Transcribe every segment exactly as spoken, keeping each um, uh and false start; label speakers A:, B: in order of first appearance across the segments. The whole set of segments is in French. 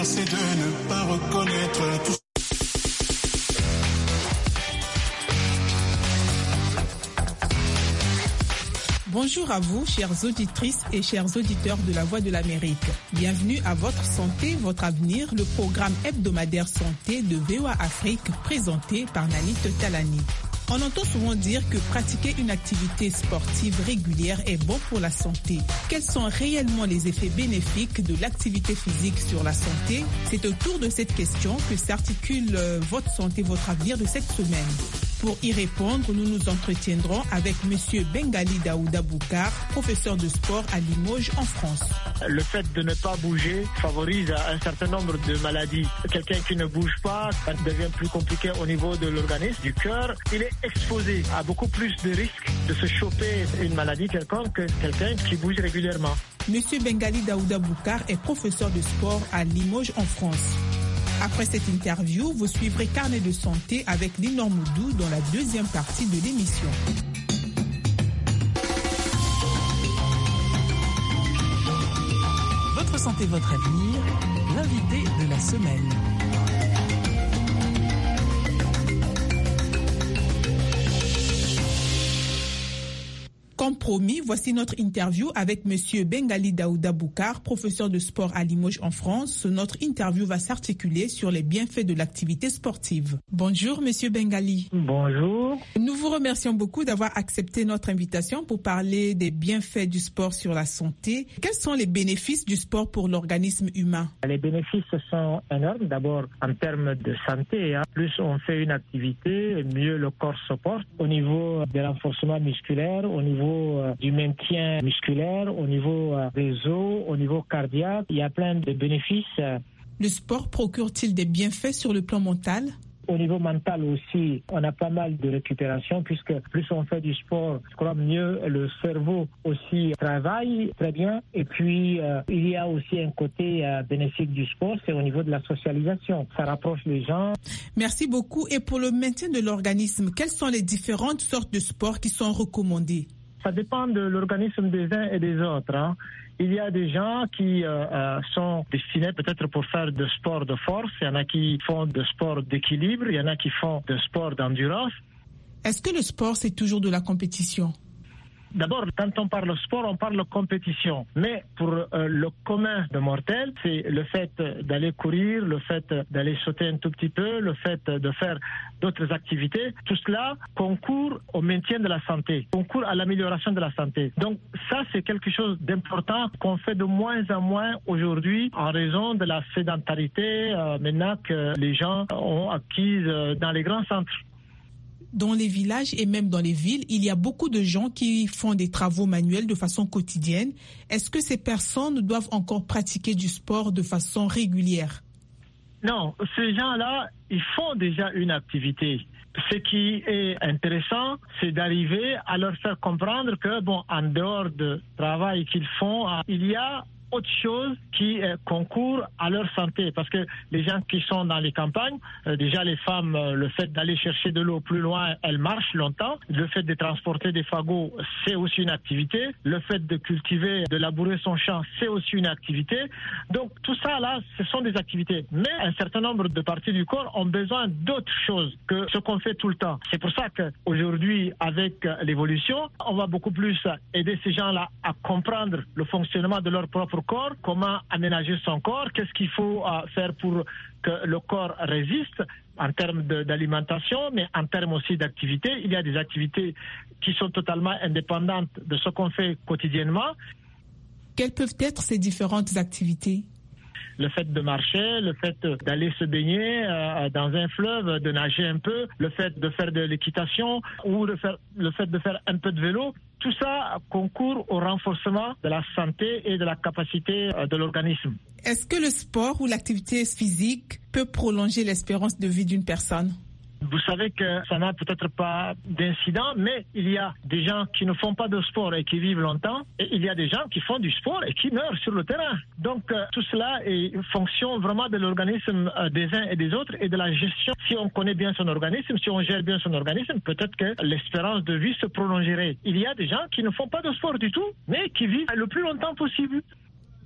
A: c'est de ne pas reconnaître tout.
B: Bonjour à vous, chères auditrices et chers auditeurs de La Voix de l'Amérique. Bienvenue à Votre Santé, Votre Avenir, le programme hebdomadaire santé de V O A Afrique présenté par Nanit Talani. On entend souvent dire que pratiquer une activité sportive régulière est bon pour la santé. Quels sont réellement les effets bénéfiques de l'activité physique sur la santé? C'est autour de cette question que s'articule Votre Santé, Votre Avenir de cette semaine. Pour y répondre, nous nous entretiendrons avec M. Bengali Daouda Boukar, professeur de sport à Limoges en France.
C: Le fait de ne pas bouger favorise un certain nombre de maladies. Quelqu'un qui ne bouge pas, ça devient plus compliqué au niveau de l'organisme, du cœur. Il est exposé à beaucoup plus de risques de se choper une maladie quelconque que quelqu'un qui bouge régulièrement.
B: M. Bengali Daouda Boukar est professeur de sport à Limoges en France. Après cette interview, vous suivrez Carnet de santé avec Linor Moudou dans la deuxième partie de l'émission.
D: Votre santé, votre avenir, l'invité de la semaine.
B: Comme promis, voici notre interview avec M. Bengali Daouda Boukar, professeur de sport à Limoges en France. Notre interview va s'articuler sur les bienfaits de l'activité sportive. Bonjour M. Bengali.
C: Bonjour.
B: Nous vous remercions beaucoup d'avoir accepté notre invitation pour parler des bienfaits du sport sur la santé. Quels sont les bénéfices du sport pour l'organisme humain?
C: Les bénéfices sont énormes. D'abord, en termes de santé, hein. Plus on fait une activité, mieux le corps se porte. Au niveau de renforcement musculaire, au niveau du maintien musculaire, au niveau des os, au niveau cardiaque, il y a plein de bénéfices.
B: Le sport procure-t-il des bienfaits sur le plan mental?
C: Au niveau mental aussi, on a pas mal de récupération puisque plus on fait du sport, je crois mieux le cerveau aussi travaille très bien. Et puis, euh, il y a aussi un côté euh, bénéfique du sport, c'est au niveau de la socialisation. Ça rapproche les gens.
B: Merci beaucoup. Et pour le maintien de l'organisme, quelles sont les différentes sortes de sports qui sont recommandées?
C: Ça dépend de l'organisme des uns et des autres. Hein. Il y a des gens qui euh, euh, sont destinés peut-être pour faire de sport de force. Il y en a qui font de sport d'équilibre. Il y en a qui font de sport d'endurance.
B: Est-ce que le sport, c'est toujours de la compétition?
C: D'abord, quand on parle sport, on parle de compétition. Mais pour euh, le commun de mortels, c'est le fait d'aller courir, le fait d'aller sauter un tout petit peu, le fait de faire d'autres activités. Tout cela concourt au maintien de la santé, concourt à l'amélioration de la santé. Donc ça, c'est quelque chose d'important qu'on fait de moins en moins aujourd'hui en raison de la sédentarité euh, maintenant que les gens ont acquise euh, dans les grands centres.
B: Dans les villages et même dans les villes, il y a beaucoup de gens qui font des travaux manuels de façon quotidienne. Est-ce que ces personnes doivent encore pratiquer du sport de façon régulière?
C: Non, ces gens-là, ils font déjà une activité. Ce qui est intéressant, c'est d'arriver à leur faire comprendre que, bon, en dehors du travail qu'ils font, il y a autre chose qui euh, concourt à leur santé. Parce que les gens qui sont dans les campagnes, euh, déjà les femmes, euh, le fait d'aller chercher de l'eau plus loin, elles marchent longtemps. Le fait de transporter des fagots, c'est aussi une activité. Le fait de cultiver, de labourer son champ, c'est aussi une activité. Donc tout ça là, ce sont des activités. Mais un certain nombre de parties du corps ont besoin d'autres choses que ce qu'on fait tout le temps. C'est pour ça qu'aujourd'hui, avec l'évolution, on va beaucoup plus aider ces gens-là à comprendre le fonctionnement de leur propre corps, comment aménager son corps, qu'est-ce qu'il faut euh, faire pour que le corps résiste en termes de, d'alimentation, mais en termes aussi d'activité. Il y a des activités qui sont totalement indépendantes de ce qu'on fait quotidiennement.
B: Quelles peuvent être ces différentes activités?
C: Le fait de marcher, le fait d'aller se baigner euh, dans un fleuve, de nager un peu, le fait de faire de l'équitation ou le, faire, le fait de faire un peu de vélo, tout ça concourt au renforcement de la santé et de la capacité euh, de l'organisme.
B: Est-ce que le sport ou l'activité physique peut prolonger l'espérance de vie d'une personne?
C: Vous savez que ça n'a peut-être pas d'incident, mais il y a des gens qui ne font pas de sport et qui vivent longtemps, et il y a des gens qui font du sport et qui meurent sur le terrain. Donc euh, tout cela est une fonction vraiment de l'organisme euh, des uns et des autres et de la gestion. Si on connaît bien son organisme, si on gère bien son organisme, peut-être que l'espérance de vie se prolongerait. Il y a des gens qui ne font pas de sport du tout, mais qui vivent le plus longtemps possible.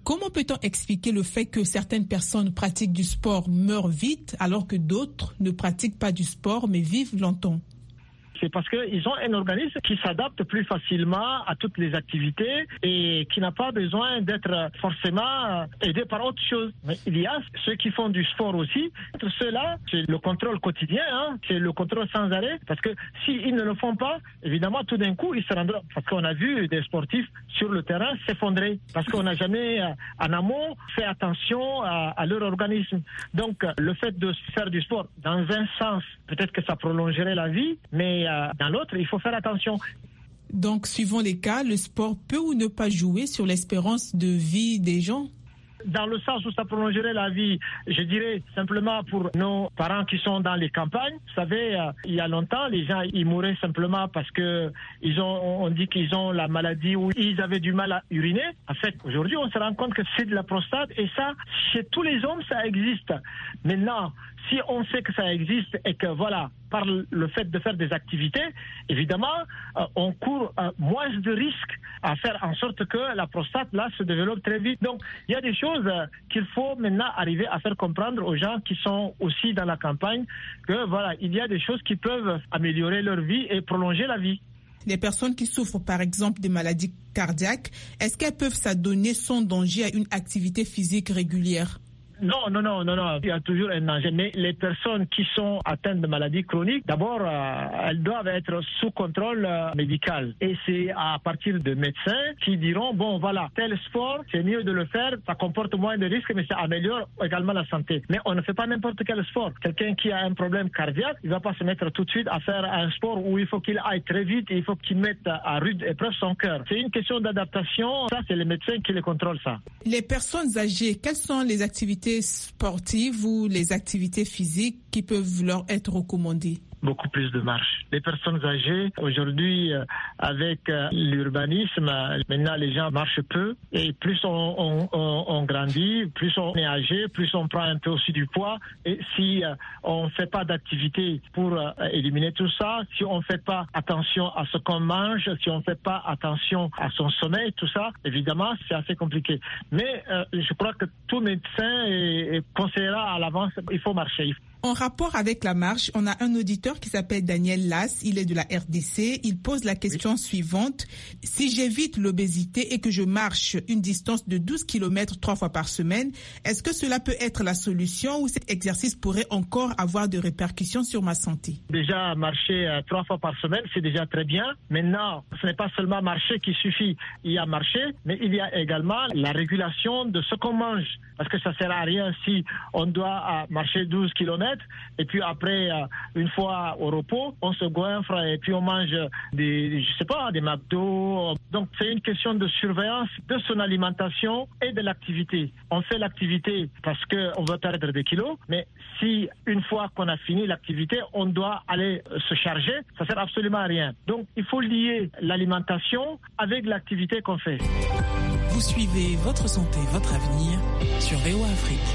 B: Comment peut-on expliquer le fait que certaines personnes pratiquent du sport, meurent vite, alors que d'autres ne pratiquent pas du sport mais vivent longtemps?
C: C'est parce qu'ils ont un organisme qui s'adapte plus facilement à toutes les activités et qui n'a pas besoin d'être forcément aidé par autre chose. Mais il y a ceux qui font du sport aussi. Ceux-là, c'est le contrôle quotidien, hein, c'est le contrôle sans arrêt. Parce que s'ils ne le font pas, évidemment, tout d'un coup, ils se rendront. Parce qu'on a vu des sportifs sur le terrain s'effondrer. Parce qu'on n'a jamais, en amont, fait attention à, à leur organisme. Donc, le fait de faire du sport, dans un sens, peut-être que ça prolongerait la vie, mais dans l'autre, il faut faire attention.
B: Donc, suivant les cas, le sport peut ou ne pas jouer sur l'espérance de vie des gens?
C: Dans le sens où ça prolongerait la vie, je dirais simplement pour nos parents qui sont dans les campagnes. Vous savez, euh, il y a longtemps, les gens ils mouraient simplement parce que ils ont, on dit qu'ils ont la maladie ou ils avaient du mal à uriner. En fait, aujourd'hui, on se rend compte que c'est de la prostate et ça, chez tous les hommes, ça existe. Maintenant, si on sait que ça existe et que voilà, par le fait de faire des activités, évidemment, euh, on court euh, moins de risques à faire en sorte que la prostate là se développe très vite. Donc, il y a des choses euh, qu'il faut maintenant arriver à faire comprendre aux gens qui sont aussi dans la campagne que voilà, il y a des choses qui peuvent améliorer leur vie et prolonger la vie.
B: Les personnes qui souffrent par exemple des maladies cardiaques, est-ce qu'elles peuvent s'adonner sans danger à une activité physique régulière?
C: Non, non, non, non, non, il y a toujours un danger. Mais les personnes qui sont atteintes de maladies chroniques, d'abord, euh, elles doivent être sous contrôle euh, médical. Et c'est à partir de médecins qui diront, bon, voilà, tel sport, c'est mieux de le faire, ça comporte moins de risques, mais ça améliore également la santé. Mais on ne fait pas n'importe quel sport. Quelqu'un qui a un problème cardiaque, il ne va pas se mettre tout de suite à faire un sport où il faut qu'il aille très vite et il faut qu'il mette à rude épreuve son cœur. C'est une question d'adaptation. Ça, c'est les médecins qui les contrôlent, ça.
B: Les personnes âgées, quelles sont les activités sportives ou les activités physiques qui peuvent leur être recommandées?
C: Beaucoup plus de marche. Les personnes âgées, aujourd'hui, euh, avec euh, l'urbanisme, euh, maintenant les gens marchent peu. Et plus on, on, on, on grandit, plus on est âgé, plus on prend un peu aussi du poids. Et si euh, on ne fait pas d'activité pour euh, éliminer tout ça, si on ne fait pas attention à ce qu'on mange, si on ne fait pas attention à son sommeil, tout ça, évidemment, c'est assez compliqué. Mais euh, je crois que tout médecin est, est conseillera à l'avance, il faut marcher.
B: En rapport avec la marche, on a un auditeur qui s'appelle Daniel Lass, il est de la R D C. Il pose la question oui. suivante. Si j'évite l'obésité et que je marche une distance de douze kilomètres trois fois par semaine, est-ce que cela peut être la solution ou cet exercice pourrait encore avoir de répercussions sur ma santé?
C: Déjà, marcher euh, trois fois par semaine, c'est déjà très bien. Maintenant, ce n'est pas seulement marcher qui suffit. Il y a marcher, mais il y a également la régulation de ce qu'on mange. Parce que ça ne sert à rien si on doit euh, marcher douze kilomètres et puis après, euh, une fois au repos, on se goinfre et puis on mange des, je sais pas, des McDo. Donc c'est une question de surveillance de son alimentation et de l'activité. On fait l'activité parce qu'on veut perdre des kilos, mais si une fois qu'on a fini l'activité, on doit aller se charger, ça sert absolument à rien. Donc il faut lier l'alimentation avec l'activité qu'on fait.
D: Vous suivez Votre Santé, Votre Avenir sur V O A Afrique.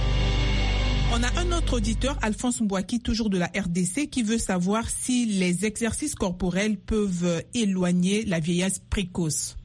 B: On a un autre auditeur, Alphonse Mbouaki, toujours de la R D C, qui veut savoir si les exercices corporels peuvent éloigner la vieillesse précoce.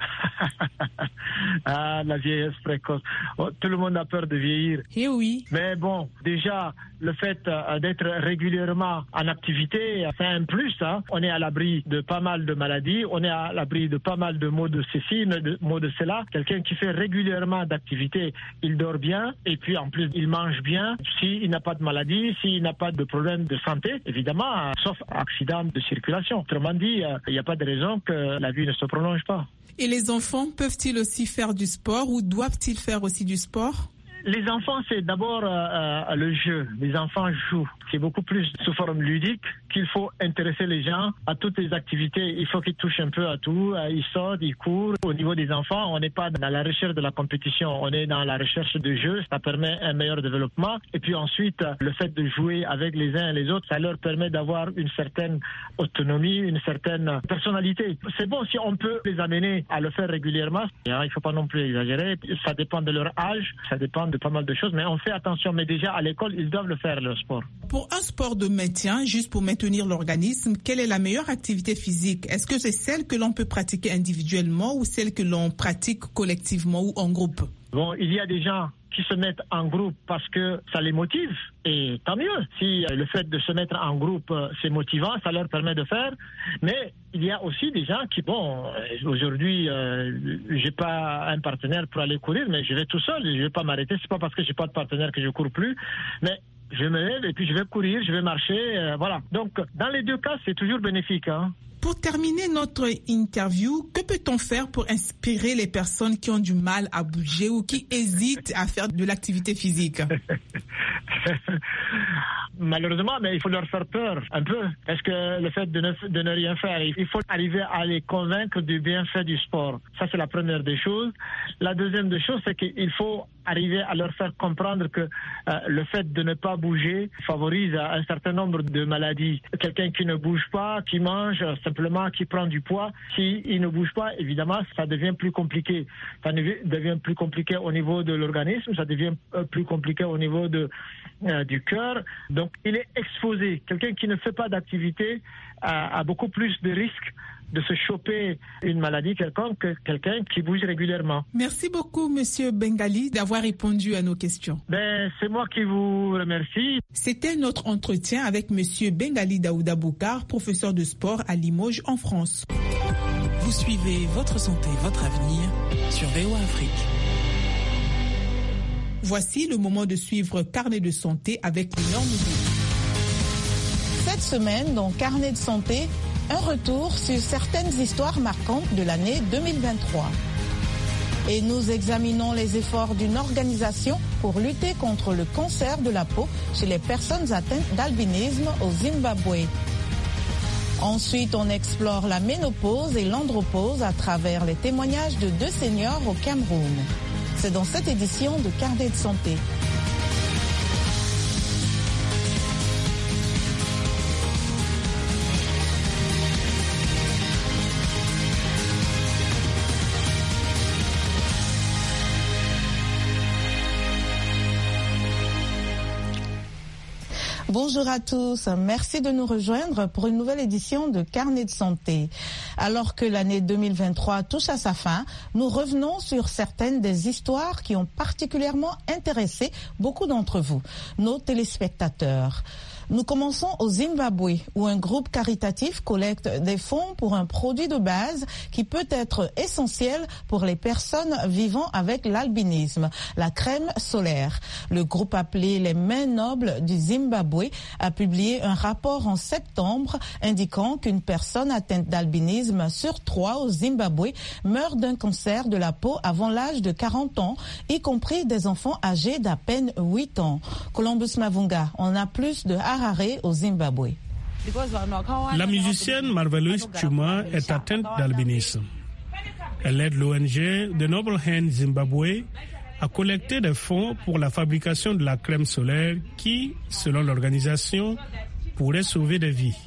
C: Ah, la vieillesse précoce. Oh, tout le monde a peur de vieillir.
B: Eh oui.
C: Mais bon, déjà, le fait euh, d'être régulièrement en activité, c'est un plus. Hein. On est à l'abri de pas mal de maladies, on est à l'abri de pas mal de maux de ceci, de maux de cela. Quelqu'un qui fait régulièrement d'activité, il dort bien et puis en plus, il mange bien. S'il n'a pas de maladie, s'il n'a pas de problème de santé, évidemment, euh, sauf accident de circulation. Autrement dit, il euh, n'y a pas de raison que la vie ne se prolonge pas.
B: Et les enfants peuvent-ils aussi faire du sport ou doivent-ils faire aussi du sport?
C: Les enfants, c'est d'abord euh, le jeu. Les enfants jouent. C'est beaucoup plus sous forme ludique qu'il faut intéresser les gens à toutes les activités. Il faut qu'ils touchent un peu à tout. Ils sortent, ils courent. Au niveau des enfants, on n'est pas dans la recherche de la compétition. On est dans la recherche de jeu. Ça permet un meilleur développement. Et puis ensuite, le fait de jouer avec les uns et les autres, ça leur permet d'avoir une certaine autonomie, une certaine personnalité. C'est bon si on peut les amener à le faire régulièrement. Il ne faut pas non plus exagérer. Ça dépend de leur âge. Ça dépend de de pas mal de choses, mais on fait attention. Mais déjà, à l'école, ils doivent le faire, le sport.
B: Pour un sport de maintien, juste pour maintenir l'organisme, quelle est la meilleure activité physique? Est-ce que c'est celle que l'on peut pratiquer individuellement ou celle que l'on pratique collectivement ou en groupe?
C: Bon, il y a des gens qui se mettent en groupe parce que ça les motive, et tant mieux. Si le fait de se mettre en groupe, c'est motivant, ça leur permet de faire. Mais il y a aussi des gens qui, bon, aujourd'hui, euh, j'ai pas un partenaire pour aller courir, mais je vais tout seul, je vais pas m'arrêter. C'est pas parce que j'ai pas de partenaire que je cours plus, mais je me lève et puis je vais courir, je vais marcher, euh, voilà. Donc, dans les deux cas, c'est toujours bénéfique, hein.
B: Pour terminer notre interview, que peut-on faire pour inspirer les personnes qui ont du mal à bouger ou qui hésitent à faire de l'activité physique?
C: Malheureusement, mais il faut leur faire peur un peu. Parce que le fait de ne, de ne rien faire, il faut arriver à les convaincre du bienfait du sport. Ça, c'est la première des choses. La deuxième des choses, c'est qu'il faut arriver à leur faire comprendre que euh, le fait de ne pas bouger favorise un certain nombre de maladies. Quelqu'un qui ne bouge pas, qui mange simplement, qui prend du poids, s'il ne bouge pas, évidemment, ça devient plus compliqué. Ça devient plus compliqué au niveau de l'organisme, ça devient plus compliqué au niveau de, euh, du cœur. Donc, il est exposé. Quelqu'un qui ne fait pas d'activité a, a beaucoup plus de risques de se choper une maladie quelconque que quelqu'un qui bouge régulièrement.
B: Merci beaucoup, Monsieur Bengali, d'avoir répondu à nos questions.
C: Ben, c'est moi qui vous remercie.
B: C'était notre entretien avec Monsieur Bengali Daouda Boukar, professeur de sport à Limoges, en France.
D: Vous suivez Votre Santé, Votre Avenir sur V O A Afrique.
B: Voici le moment de suivre Carnet de santé avec les normes.
E: Cette semaine, dans Carnet de santé, un retour sur certaines histoires marquantes de l'année deux mille vingt-trois. Et nous examinons les efforts d'une organisation pour lutter contre le cancer de la peau chez les personnes atteintes d'albinisme au Zimbabwe. Ensuite, on explore la ménopause et l'andropause à travers les témoignages de deux seniors au Cameroun. C'est dans cette édition de Carnet de santé. Bonjour à tous, merci de nous rejoindre pour une nouvelle édition de Carnet de santé. Alors que l'année deux mille vingt-trois touche à sa fin, nous revenons sur certaines des histoires qui ont particulièrement intéressé beaucoup d'entre vous, nos téléspectateurs. Nous commençons au Zimbabwe, où un groupe caritatif collecte des fonds pour un produit de base qui peut être essentiel pour les personnes vivant avec l'albinisme, la crème solaire. Le groupe appelé les Mains Nobles du Zimbabwe a publié un rapport en septembre indiquant qu'une personne atteinte d'albinisme sur trois au Zimbabwe meurt d'un cancer de la peau avant l'âge de quarante ans, y compris des enfants âgés d'à peine huit ans. Columbus Mavunga, on a plus de Harare au Zimbabwe.
F: La musicienne Marvelous Chuma est atteinte d'albinisme. Elle aide l'O N G The Noble Hand Zimbabwe à collecter des fonds pour la fabrication de la crème solaire qui, selon l'organisation, pourrait sauver des vies.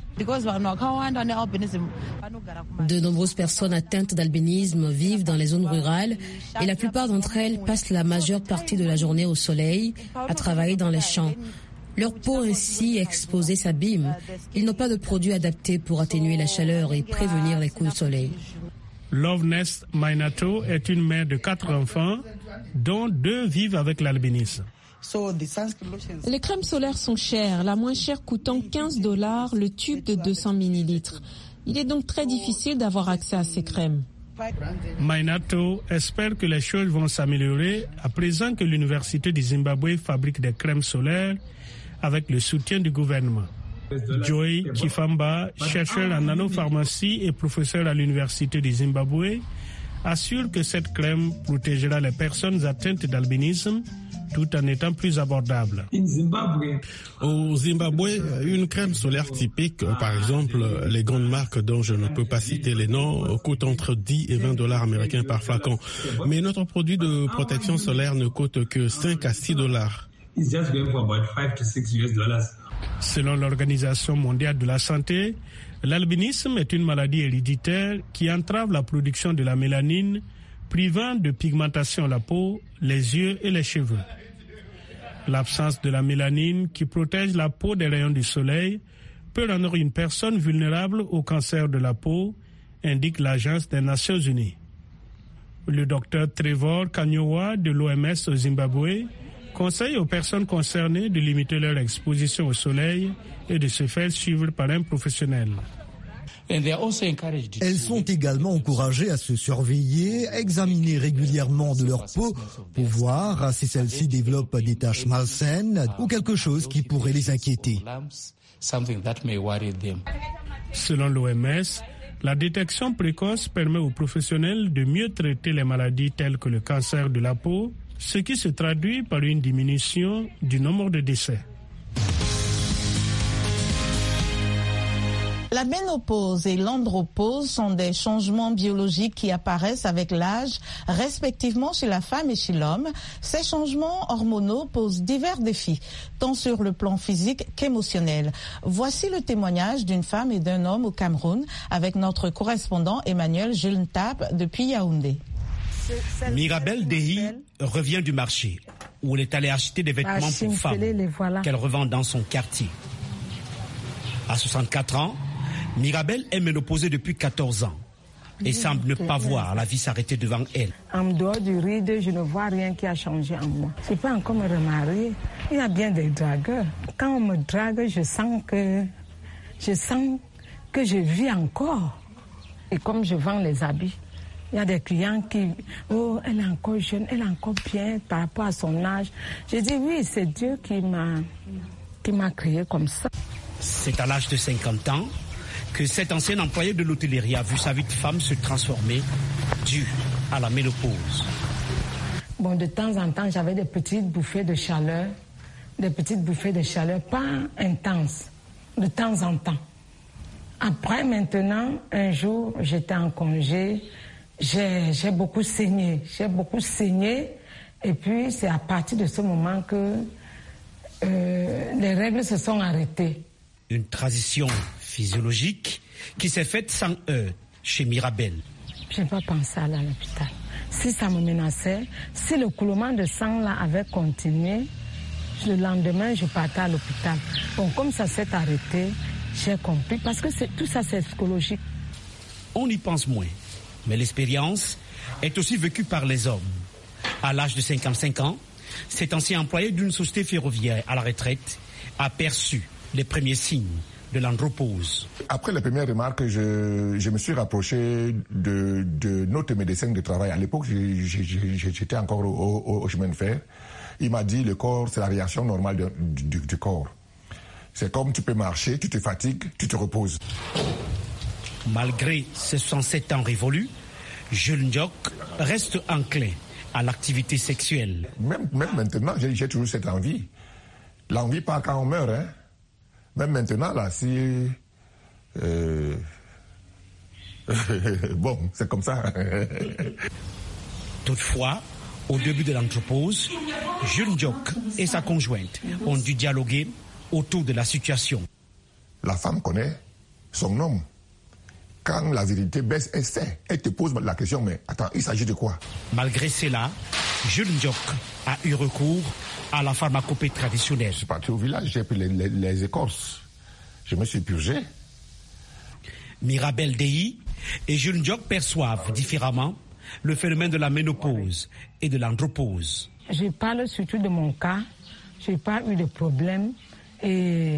G: De nombreuses personnes atteintes d'albinisme vivent dans les zones rurales et la plupart d'entre elles passent la majeure partie de la journée au soleil, à travailler dans les champs. Leur peau ainsi exposée s'abîme. Ils n'ont pas de produits adaptés pour atténuer la chaleur et prévenir les coups de soleil.
F: Loveness Mainato est une mère de quatre enfants, dont deux vivent avec l'albinisme.
H: Les crèmes solaires sont chères, la moins chère coûtant quinze dollars le tube de deux cents millilitres. Il est donc très difficile d'avoir accès à ces crèmes.
F: Mainato espère que les choses vont s'améliorer à présent que l'Université du Zimbabwe fabrique des crèmes solaires avec le soutien du gouvernement. Joy Chifamba, chercheur en nanopharmacie et professeur à l'Université du Zimbabwe, assure que cette crème protégera les personnes atteintes d'albinisme tout en étant plus abordable.
I: Au Zimbabwe, une crème solaire typique, par exemple les grandes marques dont je ne peux pas citer les noms, coûte entre dix et vingt dollars américains par flacon. Mais notre produit de protection solaire ne coûte que cinq à six dollars.
F: Selon l'Organisation mondiale de la santé, l'albinisme est une maladie héréditaire qui entrave la production de la mélanine, privant de pigmentation la peau, les yeux et les cheveux. L'absence de la mélanine qui protège la peau des rayons du soleil peut rendre une personne vulnérable au cancer de la peau, indique l'Agence des Nations Unies. Le docteur Trevor Kanyowa de l'O M S au Zimbabwe conseille aux personnes concernées de limiter leur exposition au soleil et de se faire suivre par un professionnel.
J: Elles sont également encouragées à se surveiller, à examiner régulièrement de leur peau pour voir si celle-ci développe des taches malsaines ou quelque chose qui pourrait les inquiéter.
F: Selon l'O M S, la détection précoce permet aux professionnels de mieux traiter les maladies telles que le cancer de la peau, ce qui se traduit par une diminution du nombre de décès.
E: La ménopause et l'andropause sont des changements biologiques qui apparaissent avec l'âge, respectivement chez la femme et chez l'homme. Ces changements hormonaux posent divers défis, tant sur le plan physique qu'émotionnel. Voici le témoignage d'une femme et d'un homme au Cameroun avec notre correspondant Emmanuel Julentap depuis Yaoundé.
K: Mirabel Dehi revient du marché où elle est allée acheter des vêtements pour femmes qu'elle revend dans son quartier. À soixante-quatre ans, Mirabel est ménopausée depuis quatorze ans et semble ne pas voir la vie s'arrêter devant elle.
L: En dehors du ride, je ne vois rien qui a changé en moi. Je ne peux pas encore me remarier. Il y a bien des dragueurs. Quand on me drague, je sens que je sens que je vis encore. Et comme je vends les habits, il y a des clients qui, oh, elle est encore jeune, elle est encore bien par rapport à son âge. Je dis oui, c'est Dieu qui m'a, qui m'a créé comme ça.
K: C'est à l'âge de cinquante ans que cette ancienne employée de l'hôtellerie a vu sa vie de femme se transformer due à la ménopause.
L: Bon, de temps en temps, j'avais des petites bouffées de chaleur, des petites bouffées de chaleur, pas intenses, de temps en temps. Après, maintenant, un jour, j'étais en congé, j'ai, j'ai beaucoup saigné, j'ai beaucoup saigné, et puis c'est à partir de ce moment que euh, les règles se sont arrêtées.
K: Une transition physiologique qui s'est faite sans heurts chez Mirabel.
L: Je n'ai pas pensé à aller à l'hôpital. Si ça me menaçait, si le coulement de sang là avait continué, le lendemain, je partais à l'hôpital. Bon, comme ça s'est arrêté, j'ai compris, parce que c'est, tout ça, c'est psychologique.
K: On y pense moins, mais l'expérience est aussi vécue par les hommes. À l'âge de cinquante-cinq ans, cet ancien employé d'une société ferroviaire à la retraite a perçu les premiers signes de l'andropause.
M: Après les premières remarques, je, je me suis rapproché de, de notre médecin de travail. À l'époque, j'étais encore au, au, au chemin de fer. Il m'a dit, le corps, c'est la réaction normale de, du, du corps. C'est comme tu peux marcher, tu te fatigues, tu te reposes.
K: Malgré ses soixante-sept ans révolus, Jules Ndiok reste enclin à l'activité sexuelle.
M: Même, même maintenant, j'ai, j'ai toujours cette envie. L'envie part quand on meurt, hein. Même maintenant, là, si... Euh... bon, c'est comme ça.
K: Toutefois, au début de l'andropause, Jules Ndiok et sa conjointe ont dû dialoguer autour de la situation.
M: La femme connaît son homme. Quand la vérité baisse, elle sait. Elle te pose la question, mais attends, il s'agit de quoi?
K: Malgré cela, Jules Ndiok a eu recours à la pharmacopée traditionnelle.
M: Je suis parti au village, j'ai pris les, les, les écorces. Je me suis purgé.
K: Mirabel Dehi et Jules Ndiok perçoivent différemment le phénomène de la ménopause et de l'andropause.
L: Je parle surtout de mon cas. Je n'ai pas eu de problème et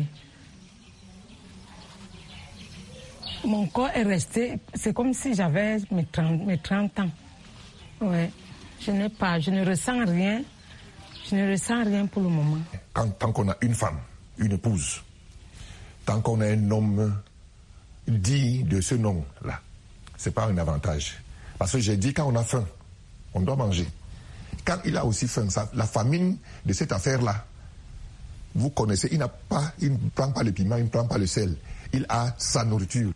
L: mon corps est resté. C'est comme si j'avais mes trente, mes trente ans. Ouais. Je n'ai pas, je ne ressens rien. Je ne ressens rien pour le moment.
M: Quand, tant qu'on a une femme, une épouse, tant qu'on a un homme dit de ce nom-là, c'est pas un avantage. Parce que j'ai dit, quand on a faim, on doit manger. Quand il a aussi faim, ça, la famine de cette affaire-là, vous connaissez, il n'a pas, il ne prend pas le piment, il ne prend pas le sel. Il a sa nourriture.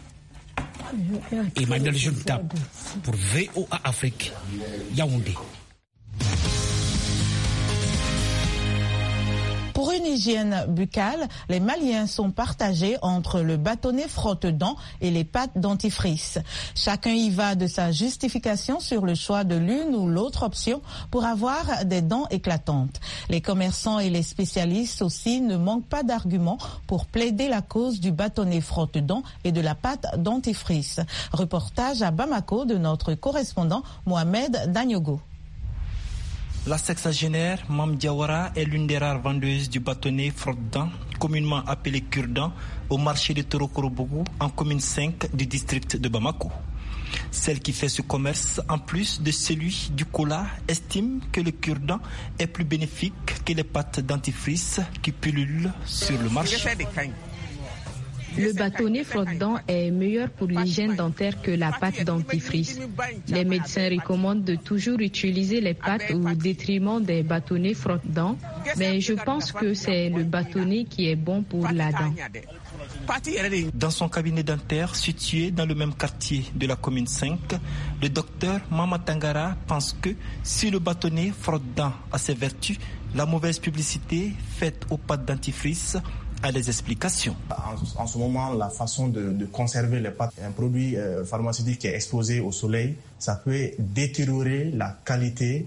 K: Emmanuel Julentap pour V O A Afrique, Yaoundé.
E: Pour une hygiène buccale, les Maliens sont partagés entre le bâtonnet frotte-dents et les pâtes dentifrice. Chacun y va de sa justification sur le choix de l'une ou l'autre option pour avoir des dents éclatantes. Les commerçants et les spécialistes aussi ne manquent pas d'arguments pour plaider la cause du bâtonnet frotte-dents et de la pâte dentifrice. Reportage à Bamako de notre correspondant Mohamed Danyogo.
N: La sexagénaire Mam Diawara est l'une des rares vendeuses du bâtonnet frotte-dents, communément appelé cure-dents, au marché de Torokorobougou, en commune cinq du district de Bamako. Celle qui fait ce commerce, en plus de celui du cola, estime que le cure-dent est plus bénéfique que les pâtes dentifrice qui pullulent sur le marché.
O: Le bâtonnet frotte-dents est meilleur pour l'hygiène dentaire que la pâte dentifrice. Les médecins recommandent de toujours utiliser les pâtes au détriment des bâtonnets frotte-dents, mais je pense que c'est le bâtonnet qui est bon pour la dent.
N: Dans son cabinet dentaire situé dans le même quartier de la commune cinq, le docteur Mama Tangara pense que si le bâtonnet frotte-dents a ses vertus, la mauvaise publicité faite aux pâtes dentifrice a des explications.
P: En, en ce moment, la façon de, de conserver les pâtes, un produit euh, pharmaceutique qui est exposé au soleil, ça peut détériorer la qualité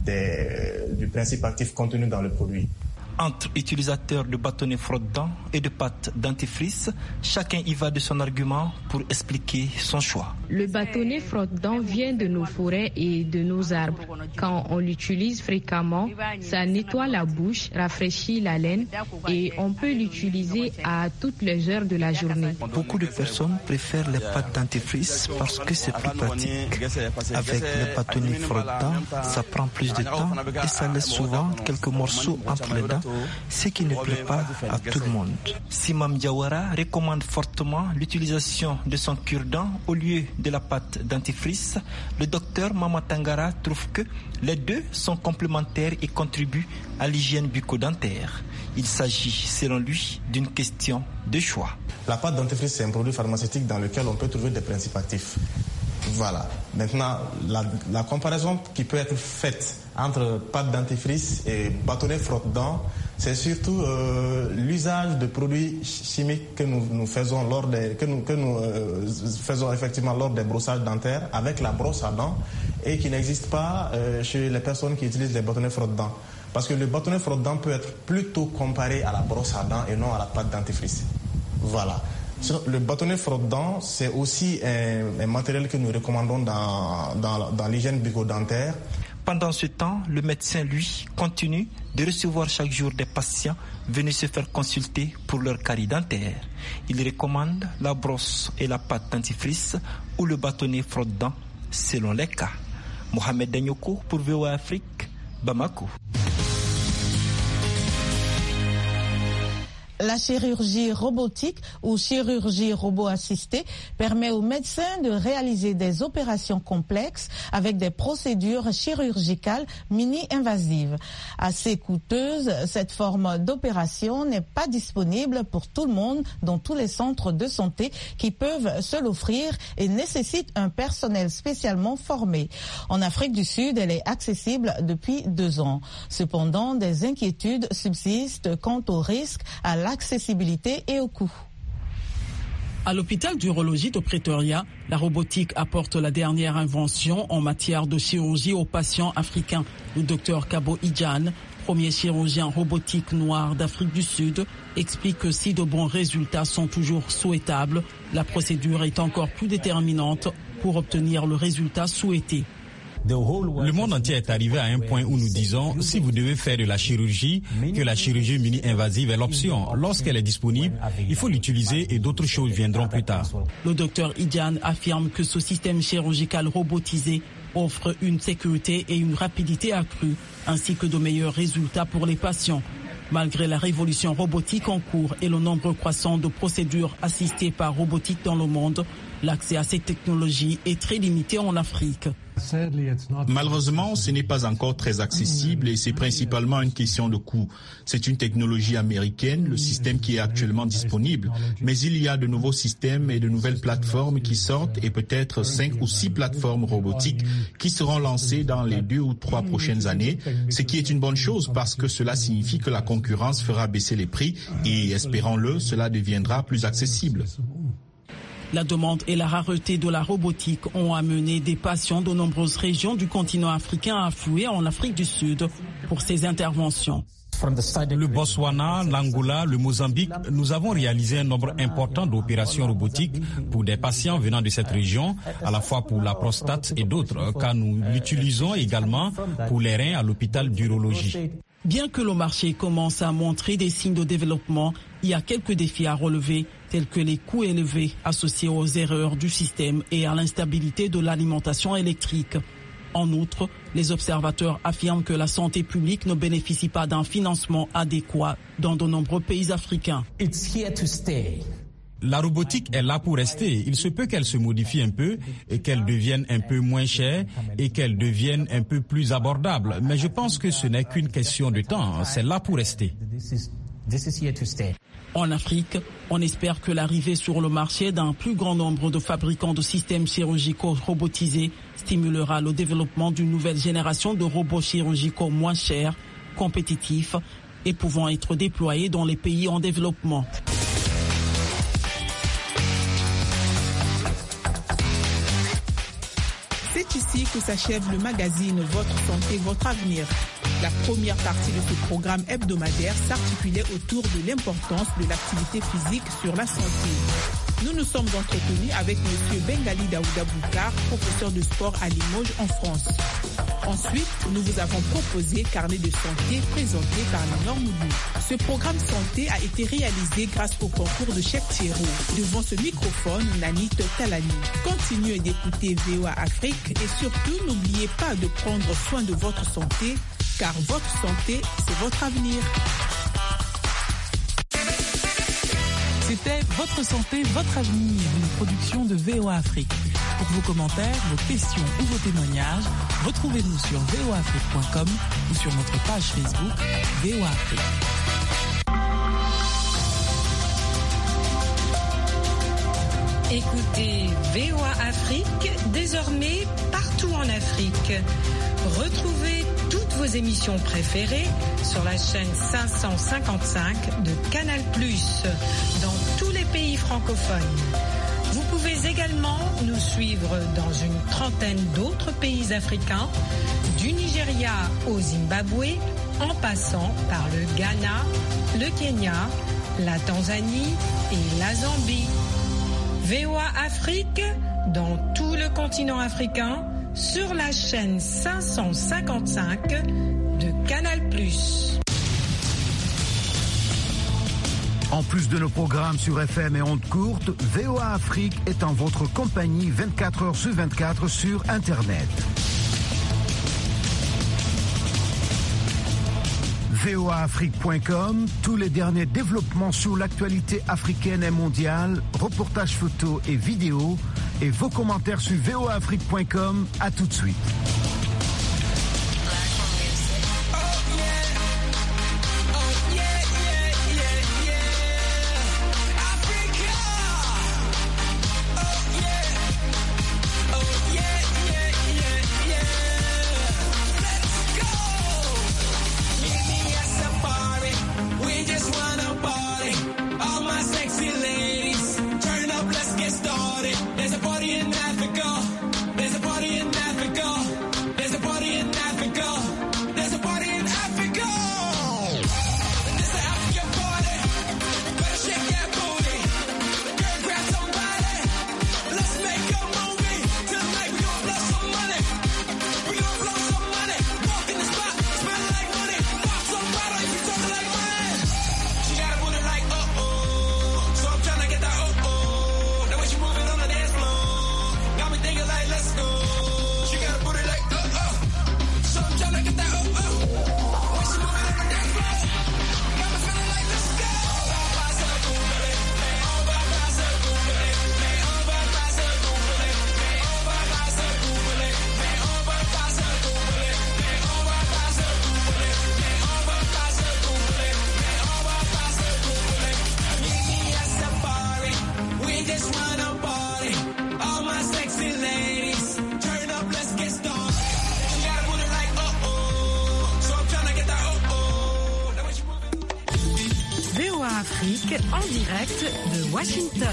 P: des, du principe actif contenu dans le produit.
N: Entre utilisateurs de bâtonnets frotte-dents et de pâtes dentifrice, chacun y va de son argument pour expliquer son choix.
O: Le bâtonnet frotte-dents vient de nos forêts et de nos arbres. Quand on l'utilise fréquemment, ça nettoie la bouche, rafraîchit la laine et on peut l'utiliser à toutes les heures de la journée.
N: Beaucoup de personnes préfèrent les pâtes dentifrice parce que c'est plus pratique. Avec le bâtonnet frotte-dents, ça prend plus de temps et ça laisse souvent quelques morceaux entre les dents, ce qui ne plaît pas à tout le monde. Simam Diawara recommande fortement l'utilisation de son cure-dent au lieu de la pâte dentifrice. Le docteur Mama Tangara trouve que les deux sont complémentaires et contribuent à l'hygiène bucco-dentaire. Il s'agit, selon lui, d'une question de choix.
P: La pâte dentifrice, c'est un produit pharmaceutique dans lequel on peut trouver des principes actifs. Voilà. Maintenant, la, la comparaison qui peut être faite entre pâte dentifrice et bâtonnet frotte-dents, c'est surtout euh, l'usage de produits chimiques que nous, nous faisons lors des, que nous, que nous euh, faisons effectivement lors des brossages dentaires avec la brosse à dents et qui n'existe pas euh, chez les personnes qui utilisent les bâtonnets frotte-dents. Parce que le bâtonnet frotte-dents peut être plutôt comparé à la brosse à dents et non à la pâte dentifrice. Voilà. Le bâtonnet frotte-dents, c'est aussi un, un matériel que nous recommandons dans, dans, dans l'hygiène bucco-dentaire.
N: Pendant ce temps, le médecin, lui, continue de recevoir chaque jour des patients venus se faire consulter pour leur carie dentaire. Il recommande la brosse et la pâte dentifrice ou le bâtonnet frotte-dents selon les cas. Mohamed Danyoko pour V O A Afrique, Bamako.
E: La chirurgie robotique ou chirurgie robot-assistée permet aux médecins de réaliser des opérations complexes avec des procédures chirurgicales mini-invasives. Assez coûteuse, cette forme d'opération n'est pas disponible pour tout le monde dans tous les centres de santé qui peuvent se l'offrir et nécessite un personnel spécialement formé. En Afrique du Sud, elle est accessible depuis deux ans. Cependant, des inquiétudes subsistent quant au risque à la l'accessibilité et au coût.
D: À l'hôpital d'urologie de Pretoria, la robotique apporte la dernière invention en matière de chirurgie aux patients africains. Le docteur Kabo Idjan, premier chirurgien robotique noir d'Afrique du Sud, explique que si de bons résultats sont toujours souhaitables, la procédure est encore plus déterminante pour obtenir le résultat souhaité.
Q: Le monde entier est arrivé à un point où nous disons, si vous devez faire de la chirurgie, que la chirurgie mini-invasive est l'option. Lorsqu'elle est disponible, il faut l'utiliser et d'autres choses viendront plus tard.
D: Le docteur Idjan affirme que ce système chirurgical robotisé offre une sécurité et une rapidité accrues, ainsi que de meilleurs résultats pour les patients. Malgré la révolution robotique en cours et le nombre croissant de procédures assistées par robotique dans le monde, l'accès à cette technologie est très limité en Afrique.
R: Malheureusement, ce n'est pas encore très accessible et c'est principalement une question de coût. C'est une technologie américaine, le système qui est actuellement disponible, mais il y a de nouveaux systèmes et de nouvelles plateformes qui sortent et peut-être cinq ou six plateformes robotiques qui seront lancées dans les deux ou trois prochaines années, ce qui est une bonne chose parce que cela signifie que la concurrence fera baisser les prix et, espérons-le, cela deviendra plus accessible.
D: La demande et la rareté de la robotique ont amené des patients de nombreuses régions du continent africain à affluer en Afrique du Sud pour ces interventions.
Q: Le Botswana, l'Angola, le Mozambique, nous avons réalisé un nombre important d'opérations robotiques pour des patients venant de cette région, à la fois pour la prostate et d'autres, car nous l'utilisons également pour les reins à l'hôpital d'urologie.
D: Bien que le marché commence à montrer des signes de développement, il y a quelques défis à relever, tels que les coûts élevés associés aux erreurs du système et à l'instabilité de l'alimentation électrique. En outre, les observateurs affirment que la santé publique ne bénéficie pas d'un financement adéquat dans de nombreux pays africains.
Q: It's here to stay. La robotique est là pour rester. Il se peut qu'elle se modifie un peu et qu'elle devienne un peu moins chère et qu'elle devienne un peu plus abordable. Mais je pense que ce n'est qu'une question de temps. C'est là pour rester.
D: En Afrique, on espère que l'arrivée sur le marché d'un plus grand nombre de fabricants de systèmes chirurgicaux robotisés stimulera le développement d'une nouvelle génération de robots chirurgicaux moins chers, compétitifs et pouvant être déployés dans les pays en développement.
B: C'est ici que s'achève le magazine Votre Santé, Votre Avenir. La première partie de ce programme hebdomadaire s'articulait autour de l'importance de l'activité physique sur la santé. Nous nous sommes entretenus avec M. Bengali Daouda Boukar, professeur de sport à Limoges en France. Ensuite, nous vous avons proposé Carnet de santé présenté par Léonore Moudou. Ce programme santé a été réalisé grâce au concours de Cheikh Thierro. Devant ce microphone, Nanit Talani. Continuez d'écouter V O A Afrique et surtout n'oubliez pas de prendre soin de votre santé, car votre santé, c'est votre avenir.
S: C'était Votre santé, votre avenir, une production de V O A Afrique. Pour vos commentaires, vos questions ou vos témoignages, retrouvez-nous sur v o afrique point com ou sur notre page Facebook V O A Afrique.
T: Écoutez V O A Afrique désormais partout en Afrique. Retrouvez toutes vos émissions préférées sur la chaîne cinq cent cinquante-cinq de Canal plus, dans tous les pays francophones. Vous pouvez également nous suivre dans une trentaine d'autres pays africains, du Nigeria au Zimbabwe, en passant par le Ghana, le Kenya, la Tanzanie et la Zambie. V O A Afrique, dans tout le continent africain, sur la chaîne cinq cent cinquante-cinq de Canal plus.
U: En plus de nos programmes sur F M et ondes courtes, V O A Afrique est en votre compagnie vingt-quatre heures sur vingt-quatre sur Internet. V O A Afrique point com, tous les derniers développements sur l'actualité africaine et mondiale, reportages photos et vidéos, et vos commentaires sur V O A Afrique point com. À tout de suite.
V: There's a party in Africa. There's a party in Africa.
T: A Afrique en direct de Washington.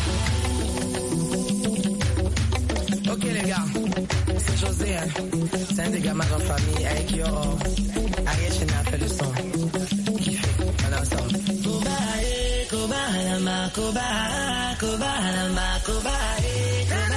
A: Ok les gars, c'est José, hein. C'est un des gamins en famille avec qui Ariel a fait le son. Kiffé, on est ensemble. Koba, eh, Koba, Halama, Koba, Koba, Halama, Koba, eh.